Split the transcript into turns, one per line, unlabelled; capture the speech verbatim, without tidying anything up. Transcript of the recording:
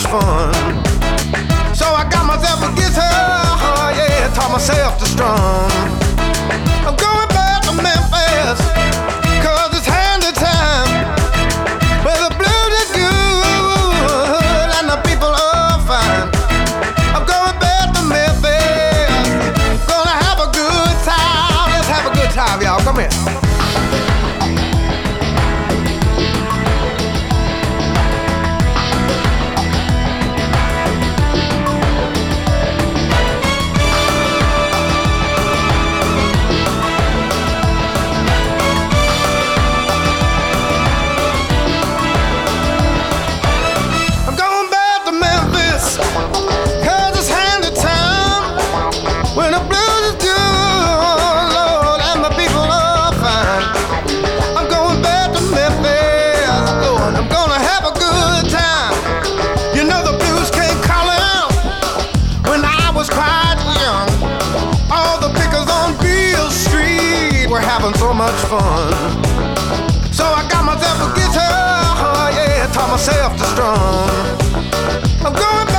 much fun. So I got myself a guitar, oh yeah, taught myself to strum. I'm going back to Memphis, cause it's handy time, where the blues is good and the people are fine. I'm going back to Memphis, gonna have a good time. Let's have a good time, y'all, come here. So much fun. So I got myself a guitar, oh yeah, taught myself to strum. I'm going